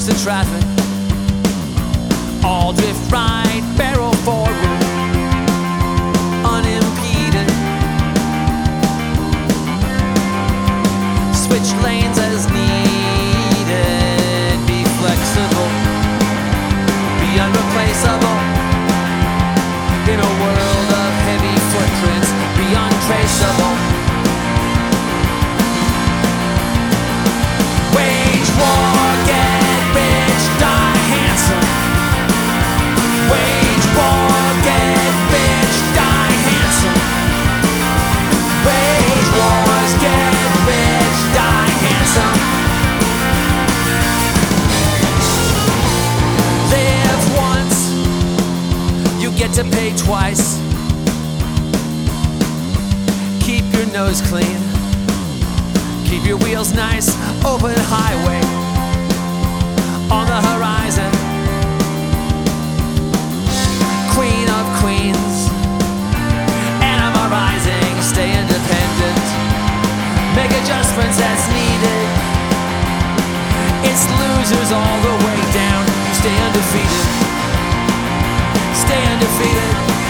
the traffic. All drift right, barrel forward, unimpeded. Switch lanes as needed. Be flexible, be unreplaceable. In a world of heavy footprints, be untraceable. Wage war, get rich, die handsome. Wage war, get rich, die handsome. Wage wars, get rich, die handsome. Live once, you get to pay twice. Keep your nose clean, keep your wheels nice. Open highway on the horizon. Queen of queens, anima rising. Stay independent, make adjustments as needed. It's losers all the way down. You stay undefeated, stay undefeated.